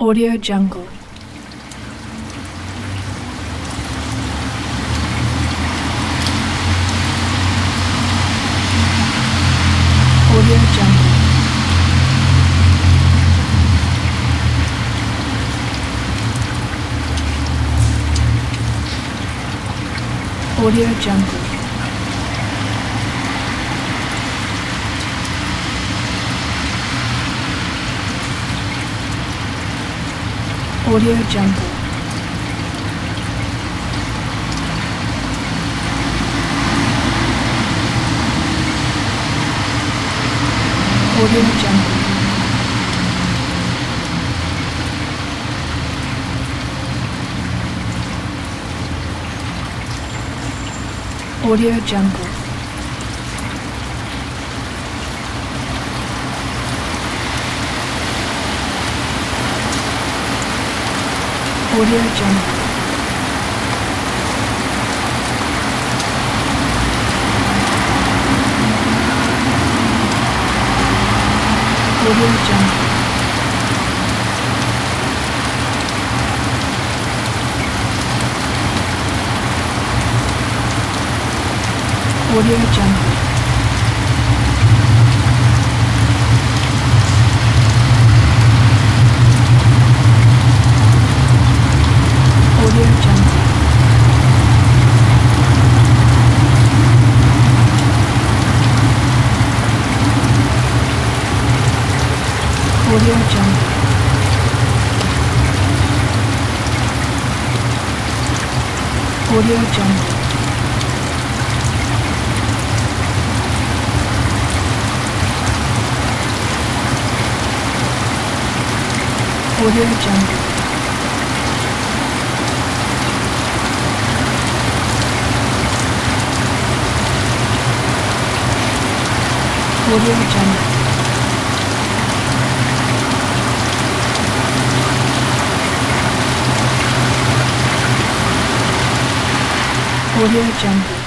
Audio Jungle. Audio Jungle. Audio Jungle. Audio Jungle. Audio Jungle. Audio Jungle. Audio Jungle. Audio Jungle. Audio Jungle. Audio Jungle. Audio Jungle. Audio Jungle. Audio Jungle. Audio Jungle. Audio Jungle.